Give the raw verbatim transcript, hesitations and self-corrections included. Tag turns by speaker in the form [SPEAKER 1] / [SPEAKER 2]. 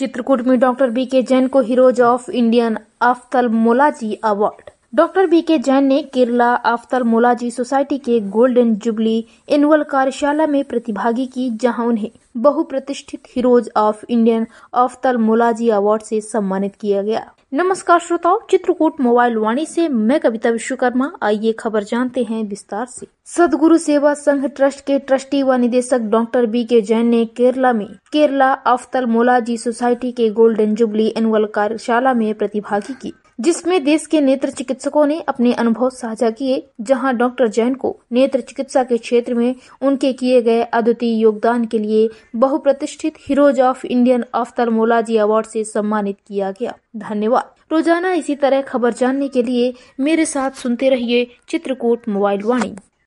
[SPEAKER 1] चित्रकूट में doctor B K Jain को heroes of Indian ophthalmology award. Doctor B K Jain ने Kerala ophthalmology society के golden jubilee annual कार्यशाला में प्रतिभागी की, जहां उन्हें बहुप्रतिष्ठित heroes of Indian ophthalmology award से सम्मानित किया गया। नमस्कार श्रोताओं, चित्रकूट मोबाइल वाणी से मैं कविता विश्वकर्मा। आइए खबर जानते हैं विस्तार से। सदगुरु सेवा संघ ट्रस्ट के ट्रस्टी व निदेशक डॉक्टर बी के जैन ने केरला में केरला ऑफ्थल्मोलॉजी सोसाइटी के गोल्डन जुबली एनुअल कार्यशाला में प्रतिभागी की, जिसमें देश के नेत्र चिकित्सकों ने अपने अनुभव साझा किए। जहां डॉक्टर जैन को नेत्र चिकित्सा के क्षेत्र में उनके किए गए अद्वितीय योगदान के लिए बहुप्रतिष्ठित heroes of Indian ophthalmology award से सम्मानित किया गया। धन्यवाद। रोजाना इसी तरह खबर जानने के लिए मेरे साथ सुनते रहिए चित्रकूट मोबाइल वाणी।